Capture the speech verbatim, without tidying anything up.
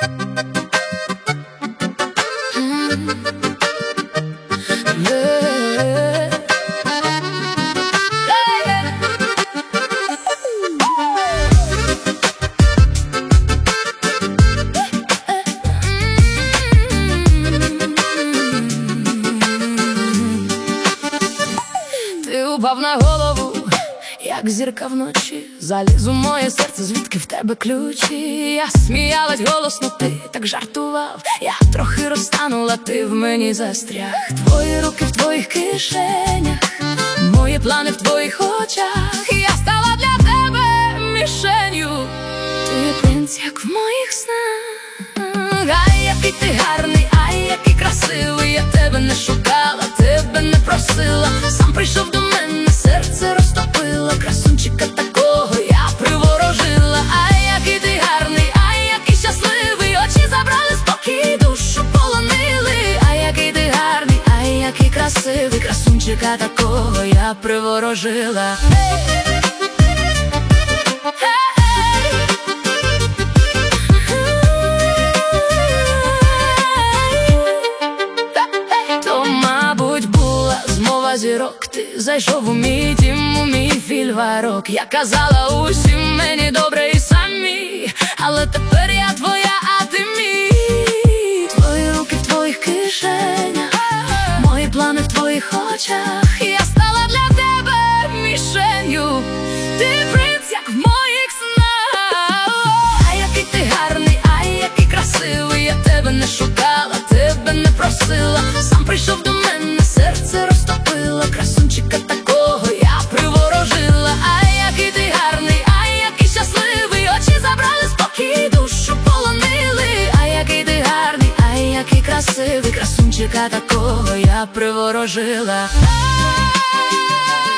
Ти упав на голову, як зірка вночі, заліз у моє серце, звідки в тебе ключі. Я сміялась голосно, ти так жартував. Я трохи розтанула, ти в мені застряг. Твої руки в твоїх кишенях, мої плани в твоїх очах. Я стала для тебе мішенью. Ти принц, як в моїх снах. Ай, який ти гарний, ай, який красивий. Я тебе не шукала, тебе не просила. Сам прийшов до мене, серце розтопила. Красунчика такого я приворожила. Ай, який ти гарний, ай, який щасливий. Очі забрали спокій, душу полонили. Ай, який ти гарний, ай, який красивий. Красунчика такого я приворожила. Зірок, ти зайшов у мій дім, у мій фільварок. Я казала усім, мені добре і самі, але тепер я твоя, а ти мій. Твої руки в твоїх кишенях, мої плани в твоїх очах. Я стала для тебе мішенью. Ти принц, як в моїх снах. Ай, який ти гарний, ай, який красивий. Я тебе не шукала, тебе не просила. Сам прийшов до мене, серце розтопила. Красунчика такого я приворожила. Ай, який ти гарний, ай, який щасливий. Очі забрали спокій, душу полонили. Ай, який ти гарний, ай, який красивий. Красунчика такого я приворожила.